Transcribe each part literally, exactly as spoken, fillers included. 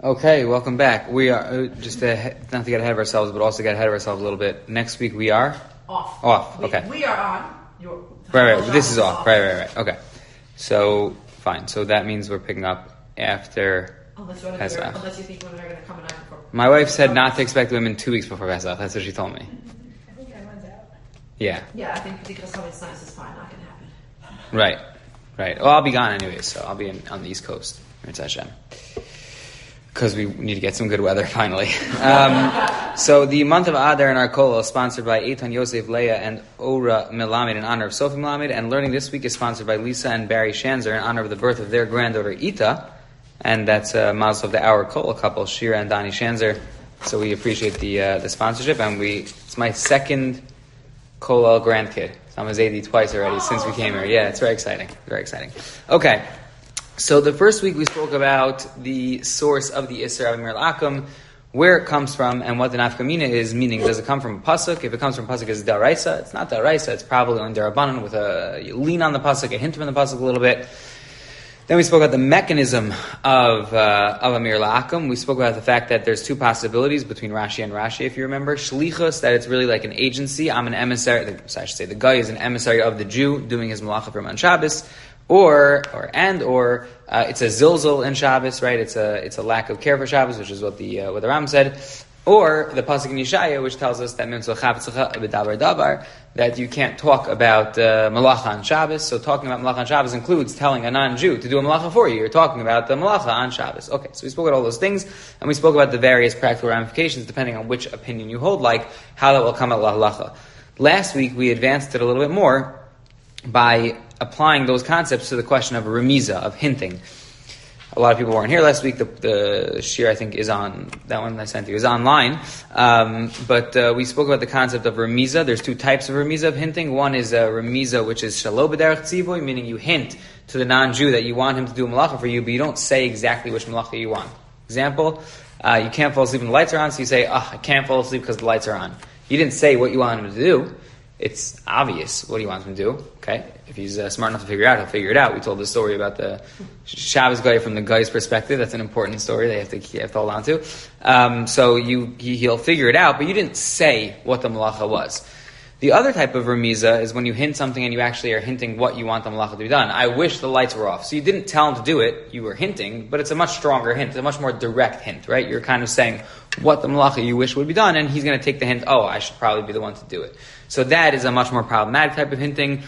Okay, welcome back. We are, uh, just to, not to get ahead of ourselves, but also get ahead of ourselves a little bit. Next week we are? Off. Off, we, okay. We are on. Your, right, right, this is off. off. Right, right, right. Okay. So, fine. So that means we're picking up after unless, Pesach. Unless you think women are going to come in before. My wife said not to expect women two weeks before Pesach. That's what she told me. I think everyone's out. Yeah. Yeah, I think because how it's nice is fine. Not going to happen. Right, right. Well, I'll be gone anyway, so I'll be in, on the East Coast. It's Hashem. Because we need to get some good weather finally. Um, so the month of Adar in our Kol is sponsored by Eitan Yosef Leah and Ora Melamed in honor of Sophie Melamed, and learning this week is sponsored by Lisa and Barry Shanzer in honor of the birth of their granddaughter Ita, and that's uh, Mazel of the Our Kol couple, Shira and Dani Shanzer. So we appreciate the uh, the sponsorship, and we it's my second Kol grandkid. So I'm a Zaidi twice already since we came here. Yeah, it's very exciting, very exciting. Okay. So the first week we spoke about the source of the Isser of Amir L'Akum, where it comes from, and what the nafkamina is, meaning does it come from a pasuk? If it comes from a pasuk, is it daraisa? It's not daraisa, it's probably on darabanan with a you lean on the pasuk, a hint from the pasuk a little bit. Then we spoke about the mechanism of uh, of Amir L'Akum. We spoke about the fact that there's two possibilities between Rashi and Rashi, if you remember. Shlichus, that it's really like an agency. I'm an emissary, I should say the guy is an emissary of the Jew doing his malacha for Man Shabbos. Or, or and, or uh, it's a zilzal in Shabbos, right? It's a it's a lack of care for Shabbos, which is what the uh, what the Ram said. Or the pasuk in Yeshaya, which tells us that davar that you can't talk about uh, malacha on Shabbos. So talking about malacha on Shabbos includes telling a non-Jew to do a malacha for you. You're talking about the malacha on Shabbos. Okay, so we spoke about all those things, and we spoke about the various practical ramifications depending on which opinion you hold, like how that will come out halacha. Last week we advanced it a little bit more by applying those concepts to the question of remiza, of hinting. A lot of people weren't here last week. The, the shir, I think, is on, that one I sent you, is online. Um, but uh, we spoke about the concept of remiza. There's two types of remiza of hinting. One is a remiza, which is shalo b'derech tzivoy, meaning you hint to the non-Jew that you want him to do a malacha for you, but you don't say exactly which malacha you want. Example, uh, you can't fall asleep when the lights are on, so you say, ah, oh, I can't fall asleep because the lights are on. You didn't say what you want him to do. It's obvious what he wants him to do, okay? If he's uh, smart enough to figure it out, he'll figure it out. We told the story about the Shabbos guy from the guy's perspective. That's an important story they have to, they have to hold on to. Um, so you, he, he'll figure it out, but you didn't say what the malacha was. The other type of remiza is when you hint something and you actually are hinting what you want the malacha to be done. I wish the lights were off. So you didn't tell him to do it, you were hinting, but it's a much stronger hint, a much more direct hint, right? You're kind of saying what the malacha you wish would be done, and he's going to take the hint, oh, I should probably be the one to do it. So that is a much more problematic type of hinting.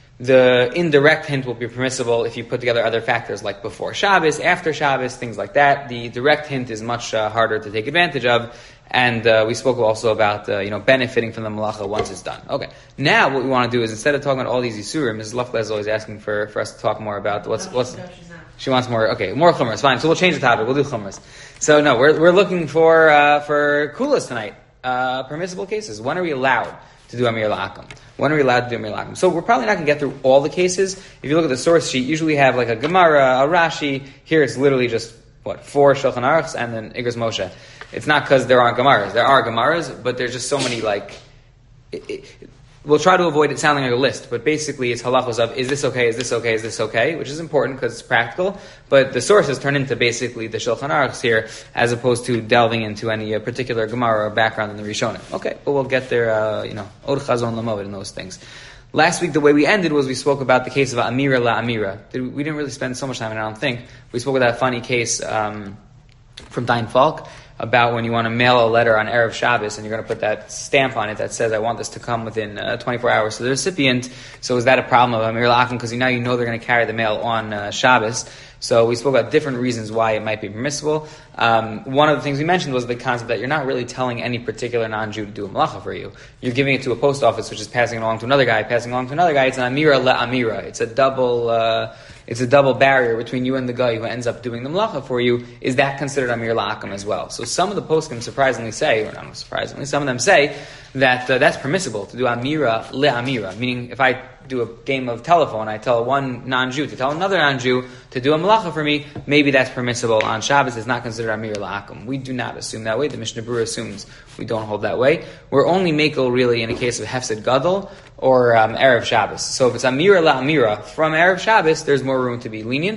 The indirect hint will be permissible if you put together other factors like before Shabbos, after Shabbos, things like that. The direct hint is much uh, harder to take advantage of. And uh, we spoke also about uh, you know benefiting from the malacha once it's done. Okay, now what we want to do is instead of talking about all these isurim, Missus Lufla is always asking for, for us to talk more about what's no, what's. No, she's not. She wants more. Okay, more chumras. Fine. So we'll change the topic. We'll do chumras. So no, we're we're looking for uh, for kulas tonight. Uh, permissible cases. When are we allowed to do Amir L'Akum? When are we allowed to do Amir L'Akum? So we're probably not going to get through all the cases. If you look at the source sheet, usually we have like a Gemara, a Rashi. Here it's literally just what four Shulchan Aruchs and then Igros Moshe. It's not because there aren't Gemaras. There are Gemaras, but there's just so many, like... It, it, we'll try to avoid it sounding like a list, but basically it's halachos of, is this okay, is this okay, is this okay, which is important because it's practical, but the sources turn into basically the Shulchan Aruchs here, as opposed to delving into any uh, particular Gemara or background in the Rishonim. Okay, but we'll get there, uh, you know, Od Chazon Lamoed and those things. Last week, the way we ended was we spoke about the case of Amira La Amira. We didn't really spend so much time on it, I don't think. We spoke about that funny case um, from Dein Falk, about when you want to mail a letter on Erev Shabbos and you're going to put that stamp on it that says, I want this to come within uh, twenty-four hours to the recipient. So is that a problem of Amir L'Akum? Because now you know they're going to carry the mail on uh, Shabbos. So we spoke about different reasons why it might be permissible. Um, one of the things we mentioned was the concept that you're not really telling any particular non-Jew to do a malacha for you. You're giving it to a post office, which is passing it along to another guy, passing it along to another guy. It's an Amira La Amira. It's a double... Uh, It's a double barrier between you and the guy who ends up doing the malacha for you. Is that considered Amir L'Akum as well? So some of the poskim surprisingly say, or not surprisingly, some of them say that uh, that's permissible to do Amira Le-Amira, meaning if I do a game of telephone, I tell one non-Jew to tell another non-Jew to do a malacha for me, maybe that's permissible on Shabbos. It's not considered Amir L'Akum. We do not assume that way. The Mishnah Berurah assumes we don't hold that way. We're only makel really in a case of Hefsed Gadol or um, Erev Shabbos. So if it's Amira La Amira from Erev Shabbos, there's more room to be lenient.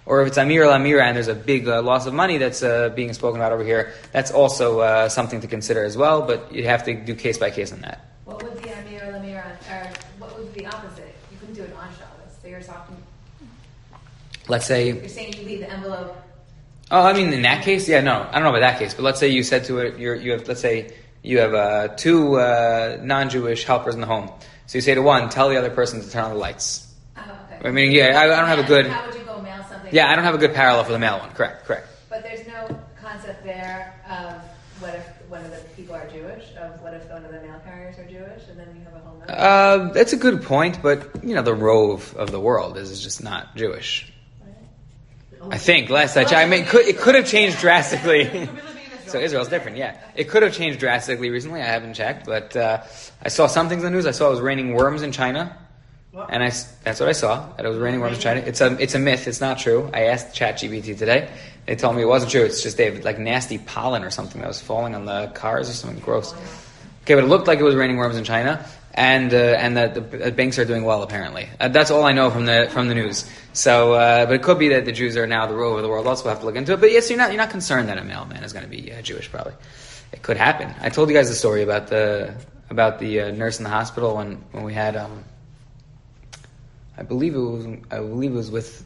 Or if it's Amir al Amira and there's a big uh, loss of money that's uh, being spoken about over here, that's also uh, something to consider as well, but you have to do case by case on that. What would be Amir al Amira, or what would be the opposite? You couldn't do it on Shabbos. So you're talking. Let's say. You're saying you leave the envelope. Oh, I mean, in that case, yeah, no, I don't know about that case, but let's say you said to it, you're, you have, let's say you have uh, two uh, non-Jewish helpers in the home. So you say to one, tell the other person to turn on the lights. Oh, okay. I mean, yeah, I, I don't have a good. How would you go mail something? Yeah, I don't have a good parallel for the male one. Correct, correct. But there's no concept there of what if one of the people are Jewish, of what if one of the mail carriers are Jewish, and then you have a whole nother. Uh, that's a good point, but you know, the rove of the world is just not Jewish. I think last I checked, I mean, it could, it could have changed drastically. So Israel's different, yeah. It could have changed drastically recently. I haven't checked, but uh, I saw some things in the news. I saw it was raining worms in China, and I, that's what I saw. That it was raining worms in China. It's a it's a myth. It's not true. I asked ChatGPT today. They told me it wasn't true. It's just they have like nasty pollen or something that was falling on the cars or something gross. Okay, but it looked like it was raining worms in China. And uh, and that the banks are doing well apparently. Uh, that's all I know from the from the news. So, uh, but it could be that the Jews are now the rule of the world. Also, we'll have to look into it. But yes, you're not you're not concerned that a mailman is going to be uh, Jewish. Probably, it could happen. I told you guys the story about the about the uh, nurse in the hospital when, when we had. Um, I believe it was. I believe it was with.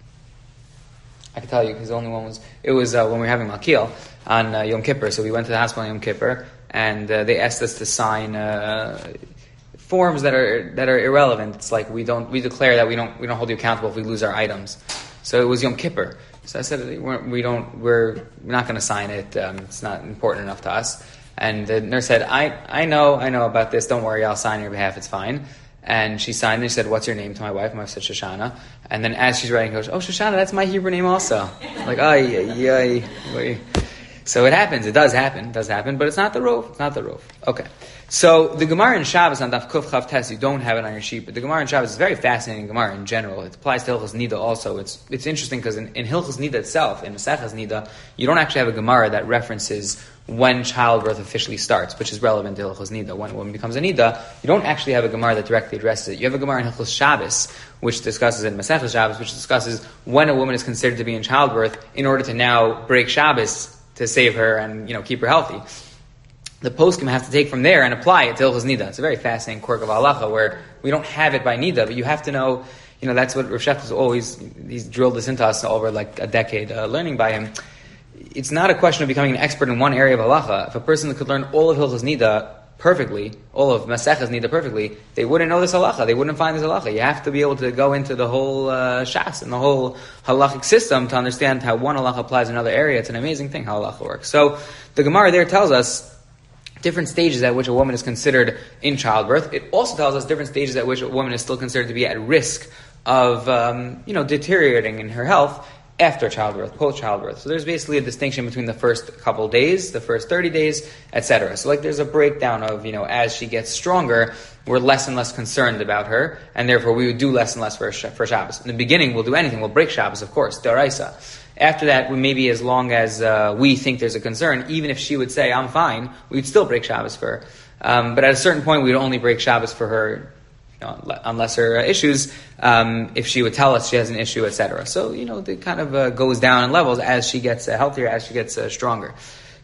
I can tell you because the only one was. It was uh, when we were having Malkiel on uh, Yom Kippur. So we went to the hospital on Yom Kippur, and uh, they asked us to sign. Uh, forms that are that are irrelevant. It's like we don't we declare that we don't we don't hold you accountable if we lose our items. So it was Yom Kippur. So I said we're, we don't we're not going to sign it. Um, it's not important enough to us. And the nurse said, I I know I know about this. Don't worry, I'll sign on your behalf. It's fine. And she signed. And she said, "What's your name?" to my wife. My wife said Shoshana. And then as she's writing, goes, "Oh, Shoshana, that's my Hebrew name also." Like, ay ay ay. So it happens. It does happen. It does happen. But it's not the roof. It's not the roof. Okay. So the Gemara in Shabbos on Daf Kuf Chav Tes, you don't have it on your sheet, but the Gemara in Shabbos is a very fascinating Gemara in general. It applies to Hilchos Nida also. It's it's interesting because in, in Hilchos Nida itself, in Maseches Nida, you don't actually have a Gemara that references when childbirth officially starts, which is relevant to Hilchos Nida. When a woman becomes a Nida, you don't actually have a Gemara that directly addresses it. You have a Gemara in Hilchos Shabbos, which discusses in Maseches Shabbos, which discusses when a woman is considered to be in childbirth in order to now break Shabbos to save her and you know keep her healthy. The poskim have to take from there and apply it to Hilchos Nida. It's a very fascinating quirk of halacha where we don't have it by Nida, but you have to know, you know, that's what Rav Shach is always, he's drilled this into us over like a decade, uh, learning by him. It's not a question of becoming an expert in one area of halacha. If a person could learn all of Hilchos Nida perfectly, all of Maseches Nida perfectly, they wouldn't know this halacha. They wouldn't find this halacha. You have to be able to go into the whole uh, shas and the whole halachic system to understand how one halacha applies in another area. It's an amazing thing how halacha works. So the Gemara there tells us different stages at which a woman is considered in childbirth. It also tells us different stages at which a woman is still considered to be at risk of, um, you know, deteriorating in her health after childbirth, post-childbirth. So there's basically a distinction between the first couple days, the first thirty days, et cetera. So like there's a breakdown of, you know, as she gets stronger, we're less and less concerned about her, and therefore we would do less and less for, for Shabbos. In the beginning, we'll do anything. We'll break Shabbos, of course, Daraisa. After that, we maybe as long as uh, we think there's a concern, even if she would say, I'm fine, we'd still break Shabbos for her. Um, but at a certain point, we'd only break Shabbos for her, you know, on lesser uh, issues, um, if she would tell us she has an issue, et cetera. So, you know, it kind of uh, goes down in levels as she gets uh, healthier, as she gets uh, stronger.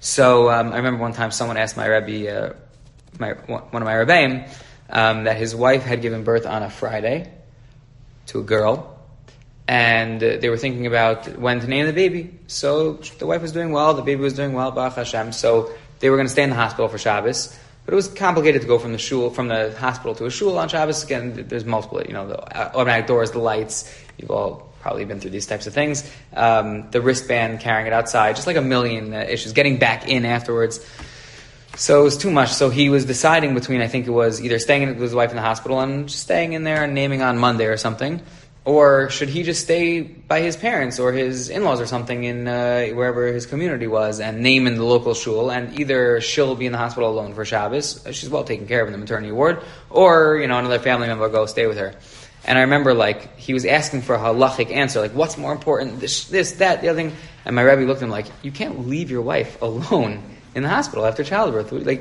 So um, I remember one time someone asked my Rebbe, uh, my, one of my Rebbeim, um, that his wife had given birth on a Friday to a girl, and uh, they were thinking about when to name the baby. So the wife was doing well, the baby was doing well, Baruch Hashem. So they were going to stay in the hospital for Shabbos. But it was complicated to go from the shul, from the hospital to a shul on Shabbos. Again, there's multiple, you know, the automatic doors, the lights. You've all probably been through these types of things. Um, the wristband, carrying it outside, just like a million uh, issues. Getting back in afterwards. So it was too much. So he was deciding between, I think it was either staying with his wife in the hospital and just staying in there and naming on Monday or something, or should he just stay by his parents or his in-laws or something in uh, wherever his community was and name in the local shul, and either she'll be in the hospital alone for Shabbos, she's well taken care of in the maternity ward, or, you know, another family member will go stay with her. And I remember, like, he was asking for a halachic answer, like, what's more important, this, this, that, the other thing, and my Rebbe looked at him like, you can't leave your wife alone in the hospital after childbirth. Like,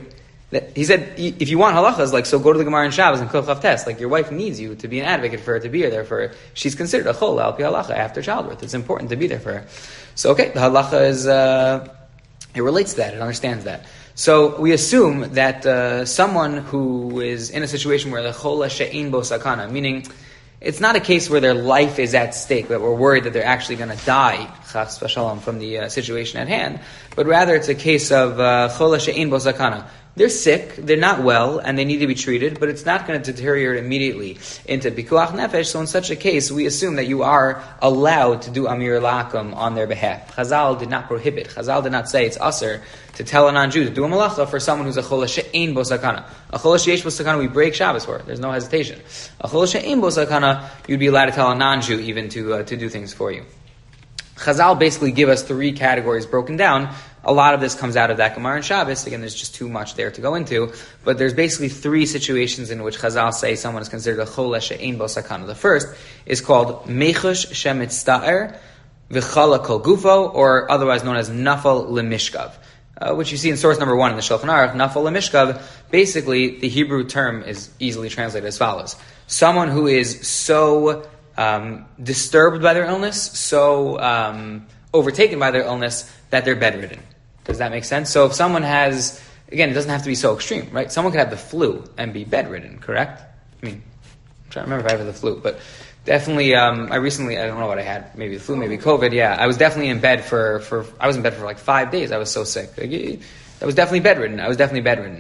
He said, if you want halachas, like, so go to the Gemara in Shabbos and Kochav Test. Like, your wife needs you to be an advocate for her, to be there for her. She's considered a chol al pi halacha after childbirth. It's important to be there for her. So, okay, the halacha is, uh, it relates to that. It understands that. So, we assume that uh, someone who is in a situation where the chol she'ein bo sakana, meaning it's not a case where their life is at stake, that we're worried that they're actually going to die, chas v'shalom, from the uh, situation at hand, but rather it's a case of chol she'ein bo sakana. They're sick, they're not well, and they need to be treated, but it's not going to deteriorate immediately into pikuach nefesh. So in such a case, we assume that you are allowed to do amir lakum on their behalf. Chazal did not prohibit. Chazal did not say it's usher to tell a non-Jew to do a malacha for someone who's a chol she'ein bo sakana. A chol she'esh bo sakana, we break Shabbos for. There's no hesitation. A chol she'ein bo sakana, you'd be allowed to tell a non-Jew even to uh, to do things for you. Chazal basically give us three categories broken down. A lot of this comes out of that Gemara in Shabbos. Again, there's just too much there to go into. But there's basically three situations in which Chazal say someone is considered a chol she'ein bo sakana. The first is called mechush shemitzta'er v'chala kol gufo, or otherwise known as nafal lemishkav, uh, which you see in source number one in the Shulchan Aruch. Nafal lemishkav, basically the Hebrew term is easily translated as follows. Someone who is so um, disturbed by their illness, so um, overtaken by their illness, that they're bedridden. Does that make sense? So if someone has, again, it doesn't have to be so extreme, right? Someone could have the flu and be bedridden, correct? I mean, I'm trying to remember if I have the flu, but definitely, um, I recently, I don't know what I had, maybe the flu, maybe COVID, yeah. I was definitely in bed for, for I was in bed for like five days. I was so sick. I was definitely bedridden. I was definitely bedridden.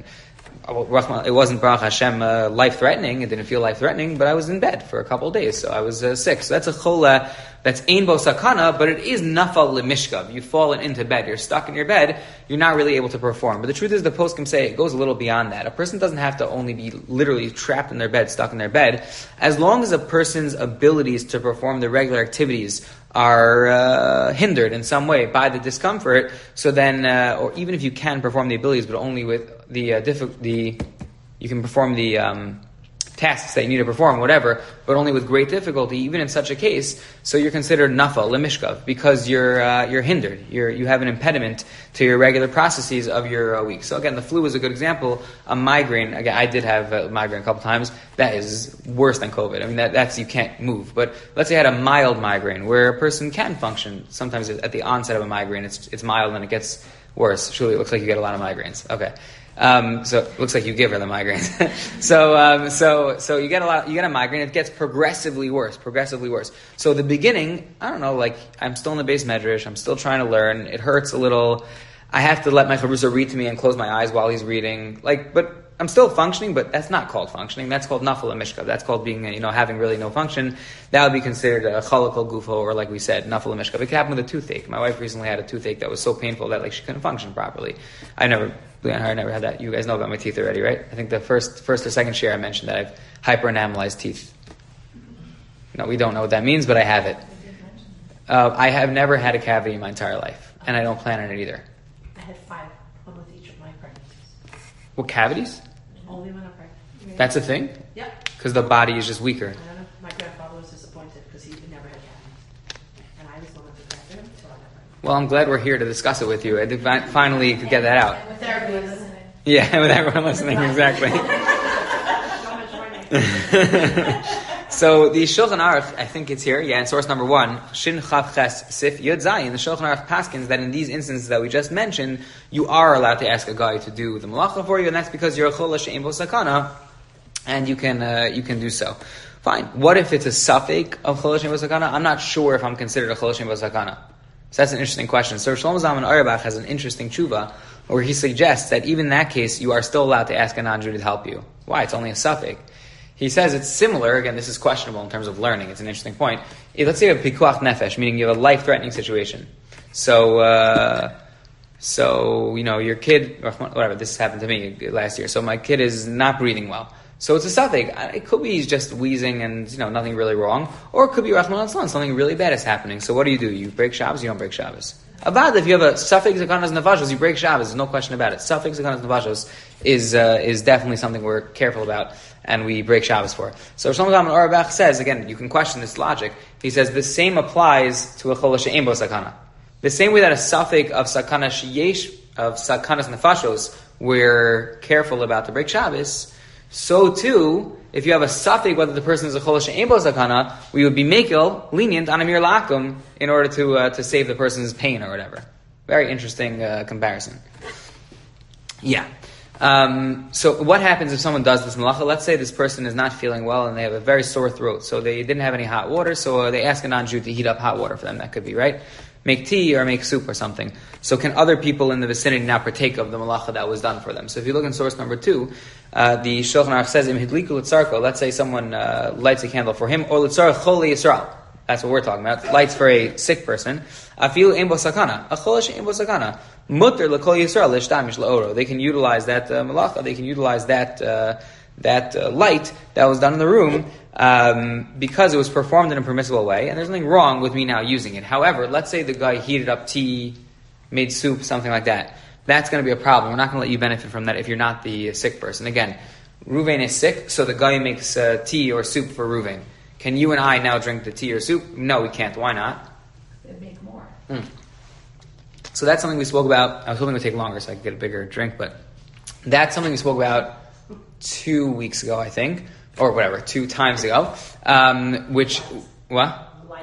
It wasn't, Baruch Hashem, uh, life-threatening. It didn't feel life-threatening, but I was in bed for a couple of days, so I was uh, sick. So that's a chola, that's ein bo sakana, but it is nafal lemishkav. You've fallen into bed. You're stuck in your bed. You're not really able to perform. But the truth is, the poskim say it goes a little beyond that. A person doesn't have to only be literally trapped in their bed, stuck in their bed. As long as a person's abilities to perform the regular activities are uh, hindered in some way by the discomfort, so then, uh, or even if you can perform the abilities, but only with the uh, diffi- the you can perform the um, tasks that you need to perform, whatever, but only with great difficulty, even in such a case, so you're considered nafal, lemishkav, because you're uh, you're hindered. You're you have an impediment to your regular processes of your uh, week. So again, the flu is a good example. A migraine, again, I did have a migraine a couple times. That is worse than COVID. I mean, that, that's, you can't move. But let's say I had a mild migraine, where a person can function. Sometimes at the onset of a migraine, it's it's mild and it gets worse. Surely it looks like you get a lot of migraines. Okay. Um, so it looks like you give her the migraines. so, um, so, so you get a lot, you get a migraine, it gets progressively worse, progressively worse. So the beginning, I don't know, like, I'm still in the base medrash, I'm still trying to learn, it hurts a little, I have to let my chavrusa read to me and close my eyes while he's reading, like, but I'm still functioning, but that's not called functioning. That's called nafal mishkav. That's called being, you know, having really no function. That would be considered a chalakal gufo, or like we said, nafal mishkav. It could happen with a toothache. My wife recently had a toothache that was so painful that like she couldn't function properly. I never, I never had that. You guys know about my teeth already, right? I think the first, first or second share I mentioned that I have hyperenamelized teeth. No, we don't know what that means, but I have it. Uh, I have never had a cavity in my entire life, and I don't plan on it either. I had five, one with each of my pregnancies. What, cavities? Only when I'm pregnant. That's a thing? Yep. Because the body is just weaker. I don't know. My grandfather was disappointed because he never had cavities. And I was the one that corrected him until I got pregnant. Well, I'm glad we're here to discuss it with you. I think fi- finally you could get that out. And with everyone listening. Yeah, with everyone listening, exactly. So the Shulchan Aruch, I think it's here, yeah, in source number one, Shin Chav Ches Sif Yud Zayin, the Shulchan Aruch paskins that in these instances that we just mentioned, you are allowed to ask a guy to do the malacha for you, and that's because you're a chol she'ein bo sakana, and you can uh, you can do so. Fine. What if it's a suffix of chol she'ein bo sakana? I'm not sure if I'm considered a chol she'ein bo sakana. So that's an interesting question. So Shlomo Zalman Auerbach has an interesting tshuva where he suggests that even in that case, you are still allowed to ask a non-Jew to help you. Why? It's only a suffix. He says it's similar. Again, this is questionable in terms of learning. It's an interesting point. Let's say you have pikuach nefesh, meaning you have a life-threatening situation. So, uh, so you know, your kid, or whatever. This happened to me last year. So my kid is not breathing well. So it's a suffix. It could be he's just wheezing and you know nothing really wrong, or it could be Rahman al-Islam, something really bad is happening. So what do you do? You break Shabbos. You don't break Shabbos. Avad, if you have a suffix zakanas nefashos, you break Shabbos. There's no question about it. Suffix zakanas nefashos is uh, is definitely something we're careful about, and we break Shabbos for. So Shlomo Zalman Auerbach says, again, you can question this logic. He says the same applies to a chol she'ein bo sakana. The same way that a suffix of sakana sheyesh, of sakanas nefashos, we're careful about the break Shabbos, so too, if you have a safek whether the person is a chol she'ein bo sakana, we would be mekel, lenient on amir lakum in order to uh, to save the person's pain or whatever. Very interesting uh, comparison. Yeah. Um, so what happens if someone does this malacha? Let's say this person is not feeling well and they have a very sore throat, so they didn't have any hot water, so uh, they ask a non-Jew to heat up hot water for them. That could be, right? Make tea or make soup or something. So can other people in the vicinity now partake of the malacha that was done for them? So if you look in source number two, uh, the Shulchan Aruch says, Im hidliku litzarko, let's say someone uh, lights a candle for him, or litzar choli Yisrael. That's what we're talking about. Lights for a sick person. Afilu ein bo sakana. A chol she'ein bo sakana. Mutter l'kol Yisrael l'shtamish la'oro. They can utilize that uh, malacha. They can utilize that uh, that uh, light that was done in the room um, because it was performed in a permissible way. And there's nothing wrong with me now using it. However, let's say the guy heated up tea, made soup, something like that. That's going to be a problem. We're not going to let you benefit from that if you're not the sick person. Again, Ruvain is sick, so the guy makes uh, tea or soup for Ruvain. Can you and I now drink the tea or soup? No, we can't. Why not? It'd make more. Mm. So that's something we spoke about. I was hoping it would take longer so I could get a bigger drink, but that's something we spoke about two weeks ago, I think, or whatever, two times ago. Um, which, what? Light.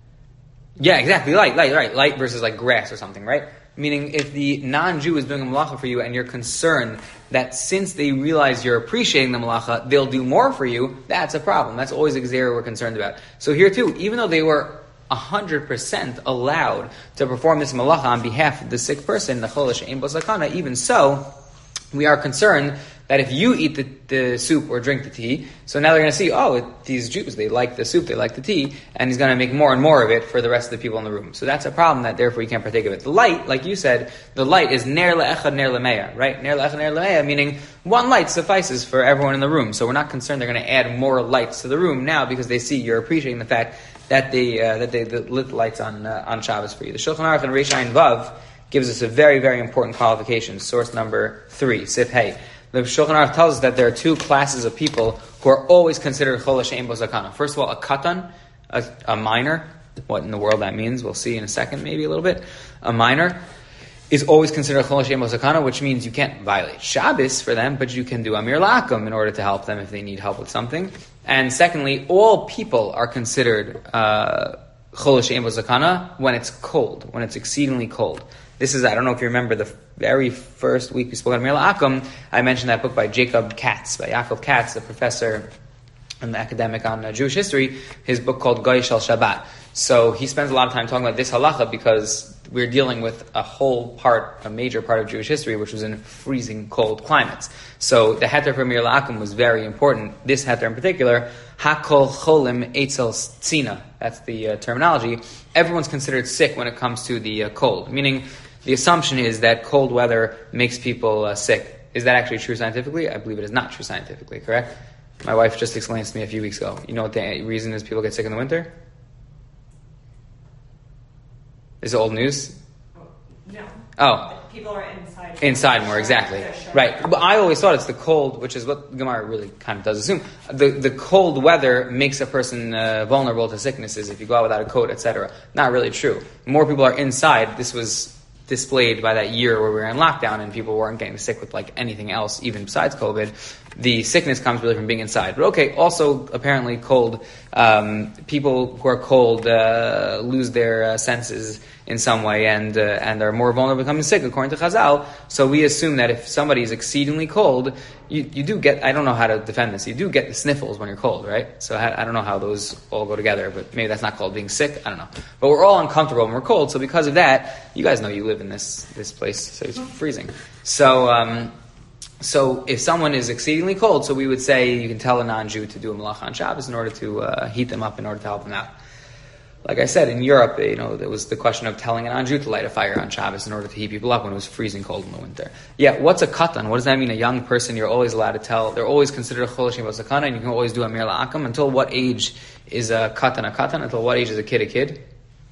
Yeah, exactly. Light, light, right. Light versus like grass or something, right? Meaning if the non-Jew is doing a malacha for you and you're concerned that since they realize you're appreciating the malacha, they'll do more for you, that's a problem. That's always a gzera we're concerned about. So here too, even though they were one hundred percent allowed to perform this malacha on behalf of the sick person, the chol she'ein bo sakana, even so, we are concerned that if you eat the, the soup or drink the tea, so now they're going to see, oh, it, these Jews, they like the soup, they like the tea, and he's going to make more and more of it for the rest of the people in the room. So that's a problem that therefore you can't partake of it. The light, like you said, the light is ner le'echad ner le'meya, right? Ner le'echad ner le'meya, meaning one light suffices for everyone in the room. So we're not concerned they're going to add more lights to the room now because they see you're appreciating the fact that they uh, that they lit lights on uh, on Shabbos for you. The Shulchan Aruch and Reish Ayin Vav gives us a very, very important qualification. Source number three, Sif Hey. The Shulchan Aruch tells us that there are two classes of people who are always considered chol she'ein bo sakana. First of all, a katan, a, a minor. What in the world that means, we'll see in a second, maybe a little bit. A minor is always considered chol she'ein bo sakana, which means you can't violate Shabbos for them, but you can do amir lakum in order to help them if they need help with something. And secondly, all people are considered uh, chol she'ein bo sakana when it's cold, when it's exceedingly cold. This is, I don't know if you remember, the very first week we spoke on Amir La'akum, I mentioned that book by Jacob Katz, by Yaakov Katz, a professor and academic on uh, Jewish history, his book called Goy Shel Shabbat. So he spends a lot of time talking about this halacha because we're dealing with a whole part, a major part of Jewish history, which was in freezing cold climates. So the heter for Amir La'akum was very important. This heter in particular, Hakol Cholim Eitzel Tzina, that's the uh, terminology. Everyone's considered sick when it comes to the uh, cold, meaning the assumption is that cold weather makes people uh, sick. Is that actually true scientifically? I believe it is not true scientifically, correct? My wife just explained to me a few weeks ago. You know what the reason is people get sick in the winter? Is it old news? No. Oh. People are inside. Inside more, exactly. Right. But I always thought it's the cold, which is what Gemara really kind of does assume. The the cold weather makes a person uh, vulnerable to sicknesses if you go out without a coat, et cetera. Not really true. More people are inside. This was displayed by that year where we were in lockdown and people weren't getting sick with like anything else, even besides COVID. The sickness comes really from being inside. But okay, also apparently cold, um, people who are cold uh, lose their uh, senses in some way and uh, and are more vulnerable to becoming sick, according to Chazal. So we assume that if somebody is exceedingly cold, you, you do get, I don't know how to defend this, you do get the sniffles when you're cold, right? So I, I don't know how those all go together, but maybe that's not called being sick, I don't know. But we're all uncomfortable when we're cold, so because of that, you guys know you live in this, this place, so it's freezing. So, um, so if someone is exceedingly cold, so we would say you can tell a non-Jew to do a malacha on Shabbos in order to uh, heat them up, in order to help them out. Like I said, in Europe, you know, there was the question of telling a non-Jew to light a fire on Shabbos in order to heat people up when it was freezing cold in the winter. Yeah, what's a katan? What does that mean? A young person, you're always allowed to tell. They're always considered a chol she'ein bo sakana, and you can always do a mir la'akum. Until what age is a katan a katan? Until what age is a kid a kid?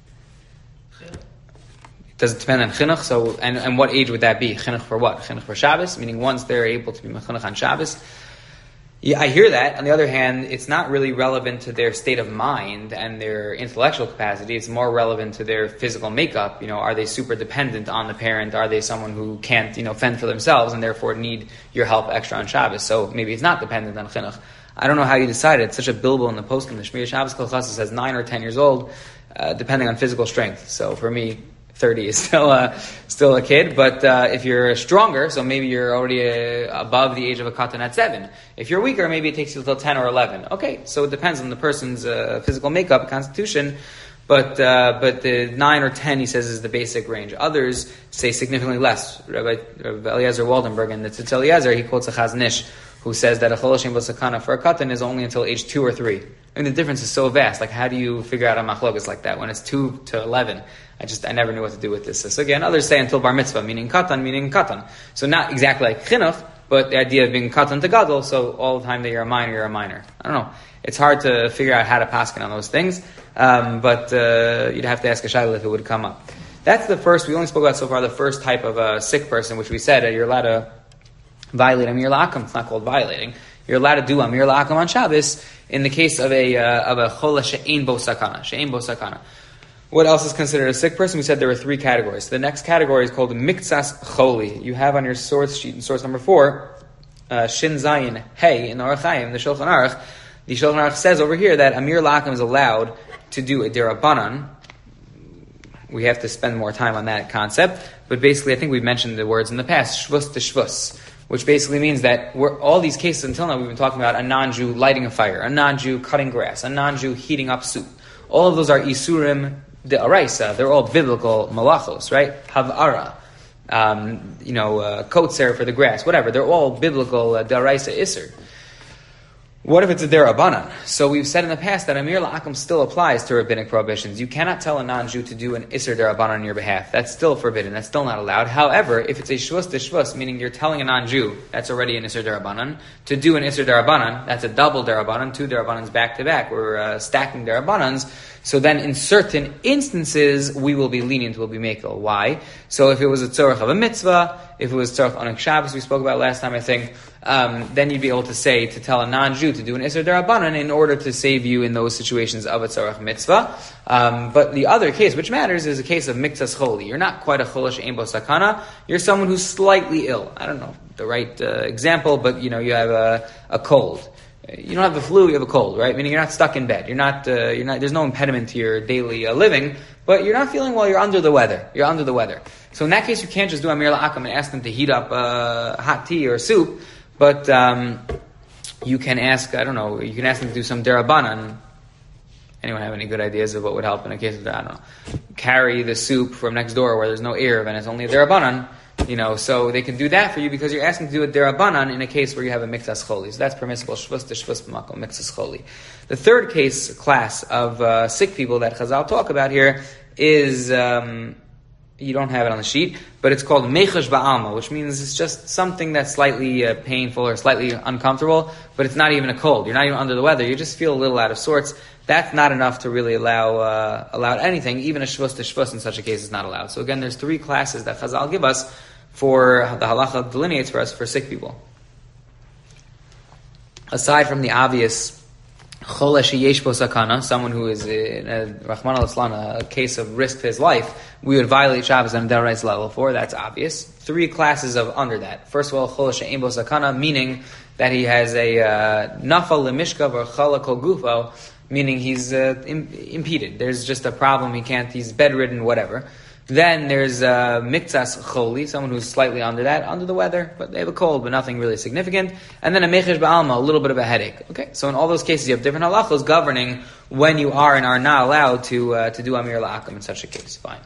Does it depend on chinuch? So, and, and what age would that be? Chinuch for what? Chinuch for Shabbos? Meaning once they're able to be mechunuch on Shabbos. Yeah, I hear that. On the other hand, it's not really relevant to their state of mind and their intellectual capacity. It's more relevant to their physical makeup. You know, are they super dependent on the parent? Are they someone who can't, you know, fend for themselves and therefore need your help extra on Shabbos? So maybe it's not dependent on chinuch. I don't know how you decided. It's such a bilbo in the poskim. The Shmir Shabbos Kol Chassid says nine or ten years old, uh, depending on physical strength. So for me, thirty is still a, still a kid, but uh, if you're stronger, so maybe you're already uh, above the age of a katan at seven. If you're weaker, maybe it takes you until ten or eleven. Okay, so it depends on the person's uh, physical makeup, constitution, but uh, but the nine or ten, he says, is the basic range. Others say significantly less. Rabbi, Rabbi Eliezer Waldenberg and the Tzitz Eliezer, he quotes a Chazon Ish, who says that a chol Hashem b'sakana for a katan is only until age two or three. I mean, the difference is so vast. Like, how do you figure out a machlokas like that when it's two to eleven? I just, I never knew what to do with this. So again, others say until bar mitzvah, meaning katan, meaning katan. So not exactly like chinuch, but the idea of being katan to gadol, so all the time that you're a minor, you're a minor. I don't know. It's hard to figure out how to paskin on those things, um, but uh, you'd have to ask a shayla if it would come up. That's the first, we only spoke about so far the first type of a sick person, which we said uh, you're allowed to violate Amir La'akam. It's not called violating. You're allowed to do Amir La'akam on Shabbos in the case of a uh, of a chola she'ein bo sakana. She'ein bo sakana. What else is considered a sick person? We said there were three categories. The next category is called miktsas choli. You have on your source sheet in source number four, uh, Shin Zayin Hey in Orach Chaim, the Shulchan Aruch. The Shulchan Aruch says over here that Amir La'akam is allowed to do a derabanan. We have to spend more time on that concept, but basically, I think we've mentioned the words in the past, shvus to shvus, which basically means that we're, all these cases until now we've been talking about a non-Jew lighting a fire, a non-Jew cutting grass, a non-Jew heating up soup. All of those are isurim de araisa. They're all biblical malachos, right? Havara, um, you know, uh, kotzer for the grass, whatever. They're all biblical uh, de araisa isur. What if it's a derabanan? So we've said in the past that Amir La'akam still applies to rabbinic prohibitions. You cannot tell a non-Jew to do an isur derabanan on your behalf. That's still forbidden. That's still not allowed. However, if it's a shvus to shvus, meaning you're telling a non-Jew, that's already an isur derabanan, to do an isur derabanan, that's a double derabanan, two derabanans back to back. We're uh, stacking derabanans. So then in certain instances, we will be lenient, we'll be makel. Why? So if it was a tzorach of a mitzvah, if it was tzorach onik Shabbos, we spoke about last time, I think, um, then you'd be able to say, to tell a non-Jew to do an isur derabanan in order to save you in those situations of a tzorach mitzvah. Um, but the other case, which matters, is a case of miktsas choli. You're not quite a chola she'ein bo sakana. You're someone who's slightly ill. I don't know the right uh, example, but you know, you have a, a cold. You don't have the flu, you have a cold, right? Meaning you're not stuck in bed. You're not, uh, you're not, there's no impediment to your daily uh, living, but you're not feeling well, you're under the weather. You're under the weather. So in that case, you can't just do Amir La'akam and ask them to heat up uh, hot tea or soup, but um, you can ask, I don't know, you can ask them to do some derabanan. Anyone have any good ideas of what would help in a case of that? I don't know. Carry the soup from next door where there's no eruv and it's only a derabanan. You know, so they can do that for you because you're asking to do a derabanan in a case where you have a miktsas choli. So that's permissible. Shvus to shvus b'makom, miktsas choli. The third case class of uh, sick people that Chazal talk about here is, um, you don't have it on the sheet, but it's called mechash ba'alma, which means it's just something that's slightly uh, painful or slightly uncomfortable, but it's not even a cold. You're not even under the weather. You just feel a little out of sorts. That's not enough to really allow uh, allow anything. Even a shvus to shvus in such a case is not allowed. So again, there's three classes that Chazal give us for the halacha delineates for us for sick people. Aside from the obvious chola sheyesh bo sakana, someone who is in a Rahman al-Islam, a case of risk to his life, we would violate Shabbos on a deraisa level for. That's obvious. Three classes of under that. First of all, chola she'ein bo sakana, meaning that he has a uh, nafal lemishkav or chala kol gufo, meaning he's uh, im- impeded. There's just a problem. He can't. He's bedridden, whatever. Then there's uh, miktsas choli, someone who's slightly under that, under the weather, but they have a cold, but nothing really significant. And then a mechesh ba'alma, a little bit of a headache. Okay, so in all those cases, you have different halachos governing when you are and are not allowed to uh, to do Amir La'akam in such a case. Fine.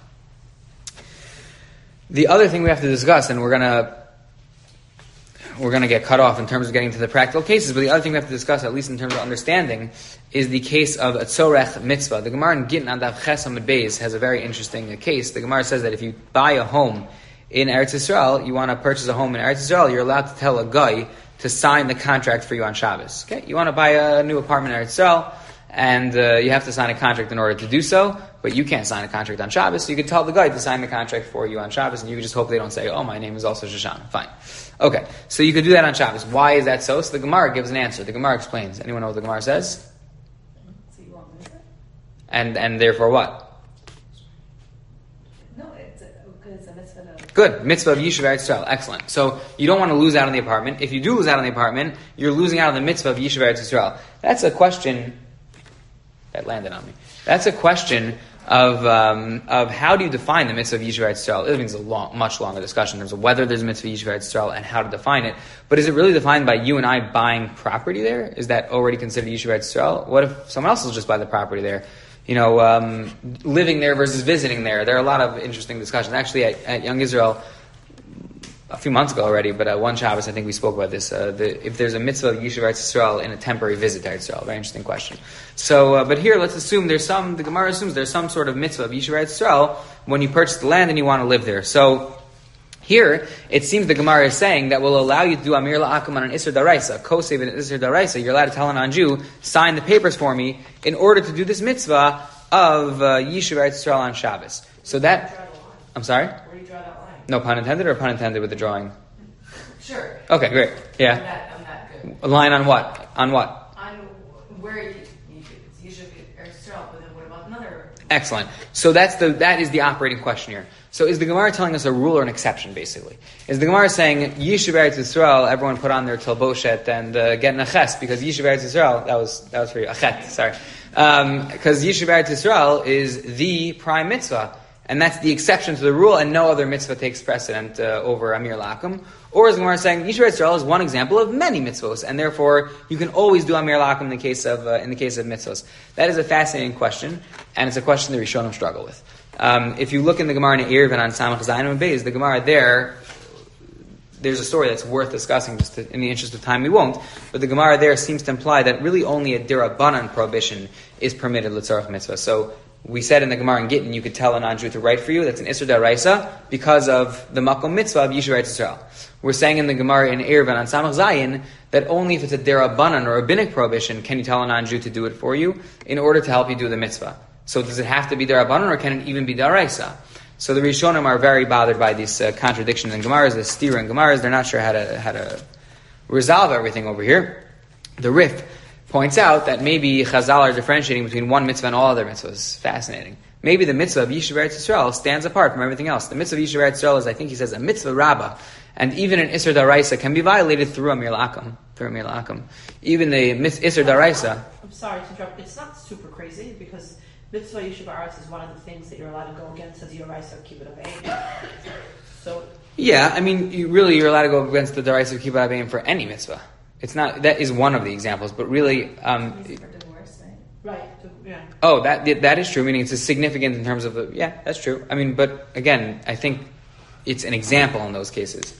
The other thing we have to discuss, and we're gonna we're gonna get cut off in terms of getting to the practical cases, but the other thing we have to discuss, at least in terms of understanding, is the case of a tzorech mitzvah. The Gemara in Gittin on Daf Ches Amud Beis has a very interesting uh, case. The Gemara says that if you buy a home in Eretz Yisrael, you want to purchase a home in Eretz Yisrael, you're allowed to tell a guy to sign the contract for you on Shabbos. Okay, you want to buy a new apartment in Eretz Yisrael, and uh, you have to sign a contract in order to do so. but you can't sign a contract on Shabbos, so you could tell the guy to sign the contract for you on Shabbos, and you could just hope they don't say, oh, my name is also Shoshana. Fine. Okay, so you could do that on Shabbos. Why is that so? So the Gemara gives an answer. The Gemara explains. Anyone know what the Gemara says? So you won't lose it? And and therefore what? No, it's a, it's a mitzvah of... Good. Mitzvah of Yishuv Eretz Yisrael. Excellent. So you don't want to lose out on the apartment. If you do lose out on the apartment, you're losing out on the mitzvah of Yishuv Eretz Yisrael. That's a question... That landed on me. That's a question of um, of how do you define the mitzvah of Yishuv Eretz Yisrael? It means a long, much longer discussion in terms of whether there's a mitzvah of Yishuv Eretz Yisrael and how to define it. But is it really defined by you and I buying property there? Is that already considered Yishuv Eretz Yisrael? What if someone else will just buy the property there? You know, um, living there versus visiting there. There are a lot of interesting discussions. Actually, at, at Young Israel, a few months ago already, but uh, one Shabbos, I think we spoke about this. Uh, the, if there's a mitzvah of Yishuv Eretz Yisrael in a temporary visit to Eretz Yisrael, very interesting question. So, uh, but here, let's assume there's some. The Gemara assumes there's some sort of mitzvah of Yishuv Eretz Yisrael when you purchase the land and you want to live there. So, here it seems the Gemara is saying that will allow you to do Amir La'akum on an Isser Daraisa, Kosev and Isser Daraisa. You're allowed to tell a non-Jew, sign the papers for me in order to do this mitzvah of uh, Yishuv Eretz Yisrael on Shabbos. So that, I'm sorry. Where do you draw that line? No pun intended, or pun intended with the drawing? Sure. Okay, great. Yeah. I'm not, I'm not good. A line on what? On what? On where you, you should, you should be, or Israel, but then what about another? Excellent. So that's the that is the operating question here. So is the Gemara telling us a rule or an exception, basically? Is the Gemara saying, Yishuv Eretz Yisrael, everyone put on their Talboshet and uh, get an Aches, because Yishuv Eretz Yisrael, that was that was for you, Achet, sorry. Because um, Yishuv Eretz Yisrael is the prime mitzvah, and that's the exception to the rule, and no other mitzvah takes precedent uh, over Amir La'akum. Or is the Gemara saying, Yishuv Eretz Yisrael is one example of many mitzvahs, and therefore you can always do Amir La'akum in the case of uh, in the case of mitzvahs? That is a fascinating question, and it's a question the Rishonim struggle with. Um, if you look in the Gemara in Eruvin on Samach Zayin and Beis, the Gemara there, there's a story that's worth discussing. Just to, in the interest of time, we won't. But the Gemara there seems to imply that really only a dirabanan prohibition is permitted l'tzarech mitzvah. So we said in the Gemara in Gittin, you could tell a non-Jew to write for you. That's an Isser Daraisa because of the Makom mitzvah of Yishuv Eretz Yisrael. We're saying in the Gemara in Eruvin on Samach Zayin that only if it's a dirabanan or rabbinic prohibition can you tell a non-Jew to do it for you in order to help you do the mitzvah. So does it have to be derabanan or can it even be daraisa? So the Rishonim are very bothered by these uh, contradictions in Gemaras, the stira in Gemaras. They're not sure how to how to resolve everything over here. The Rif points out that maybe Chazal are differentiating between one mitzvah and all other mitzvahs. Fascinating. Maybe the mitzvah of Yishuv Eretz Yisrael stands apart from everything else. The mitzvah of Yishuv Eretz Yisrael is, I think he says, a mitzvah rabbah. And even an Isser Daraisa can be violated through Amir La'akum. Through Amir La'akum. Even the Isser Daraisa. I'm sorry to interrupt. It's not super crazy because mitzvah Yishuv Eretz is one of the things that you're allowed to go against as the Daraisa of Kibbutz Avim. So yeah, I mean, you really you're allowed to go against the Daraisa of Kibbutz Avim for any mitzvah. It's not that is one of the examples, but really, um, For divorce, right? right, yeah. Oh, that that is true. Meaning it's a significant in terms of the, yeah, that's true. I mean, but again, I think it's an example in those cases.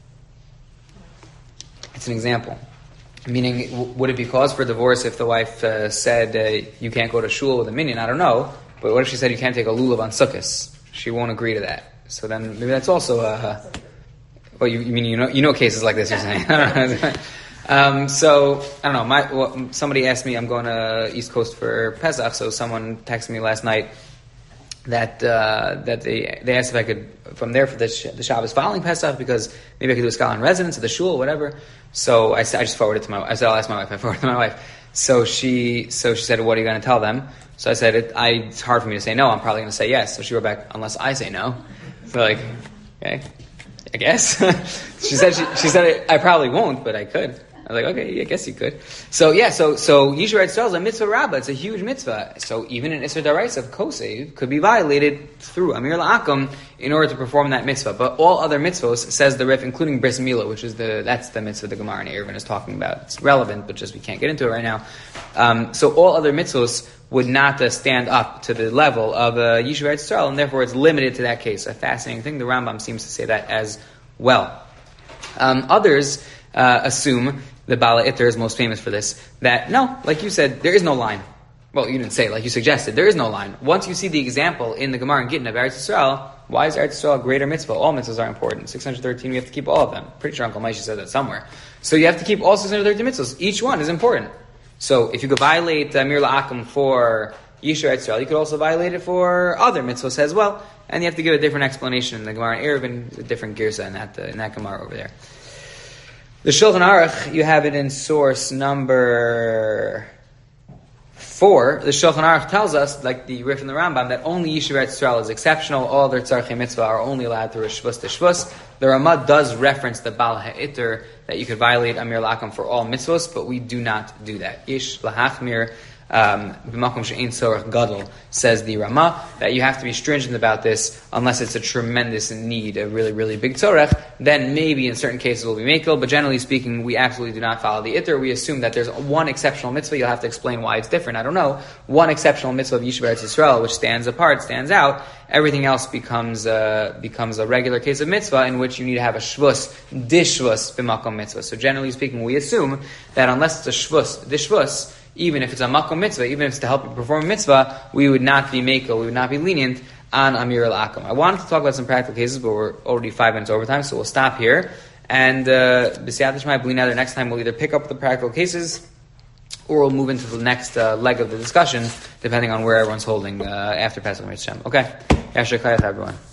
It's an example. Meaning, w- would it be cause for divorce if the wife uh, said uh, you can't go to shul with a minyan? I don't know. But what if she said you can't take a lulav on sukkahs? She won't agree to that. So then maybe that's also a. Well, you, you mean you know you know cases like this? You're saying. I don't know. Um, so I don't know. My well, somebody asked me. I'm going to East Coast for Pesach. So someone texted me last night that uh, that they they asked if I could from there for the, sh- the Shabbos following Pesach because maybe I could do a scholar in residence at the shul or whatever. So I, I just forwarded it to my I said I'll ask my wife. I forwarded it to my wife. So she so she said, what are you going to tell them? So I said it, I, it's hard for me to say no. I'm probably going to say yes. So she wrote back, unless I say no. So like, okay, I guess. she said she, she said I probably won't, but I could. I was like, okay, I guess you could. So yeah, so so Yishuv Eretz Yisrael is a mitzvah rabbah. It's a huge mitzvah. So even an Isser Daraisa of Kosev could be violated through Amir La'akum in order to perform that mitzvah. But all other mitzvahs, says the Rif, including Bris Milah, which is the that's the mitzvah the Gemara in Eruvin is talking about. It's relevant, but just we can't get into it right now. Um, so all other mitzvahs would not uh, stand up to the level of uh, Yishuv Eretz Yisrael, and therefore it's limited to that case. A fascinating thing. The Rambam seems to say that as well. Um, others uh, assume. The Bala Itter is most famous for this, that no, like you said, there is no line. Well, you didn't say it, like you suggested, there is no line. Once you see the example in the Gemara and Gittin of Eretz Yisrael, why is Eretz Yisrael a greater mitzvah? All mitzvahs are important. six hundred thirteen, we have to keep all of them. Pretty sure Uncle Moshe said that somewhere. So you have to keep all six hundred thirteen mitzvahs. Each one is important. So if you could violate Amir La'akum for Yishuv Eretz Yisrael, you could also violate it for other mitzvahs as well, and you have to give a different explanation in the Gemara in Eruvin, a different girsa in that uh, in that Gemara over there. The Shulchan Aruch, you have it in source number four. The Shulchan Aruch tells us, like the Rif and the Rambam, that only Yishuv Eretz Yisrael is exceptional. All other tzarchei mitzvah are only allowed through a shvus to shvus. The Ramah does reference the Bal Ha'iter, that you could violate Amir Lakam for all mitzvahs, but we do not do that. Ish Lahachmir B'makom she'ein tzorach gadol, says the Ramah, that you have to be stringent about this unless it's a tremendous need, a really, really big tzorach. Then maybe in certain cases we'll be makel, but generally speaking, we absolutely do not follow the iter. We assume that there's one exceptional mitzvah. You'll have to explain why it's different. I don't know. One exceptional mitzvah of Yishuv Eretz Yisrael, which stands apart, stands out. Everything else becomes uh, becomes a regular case of mitzvah in which you need to have a shvus, dishvus b'makom mitzvah. So generally speaking, we assume that unless it's a shvus, dishvus, even if it's a makom mitzvah, even if it's to help you perform a mitzvah, we would not be makel, we would not be lenient on Amir al-Akam. I wanted to talk about some practical cases, but we're already five minutes over time, so we'll stop here. And b'siyat Shmai b'li next time we'll either pick up the practical cases or we'll move into the next uh, leg of the discussion, depending on where everyone's holding uh, after Pesach Mitzvah. Okay, Yasher Kayach, everyone.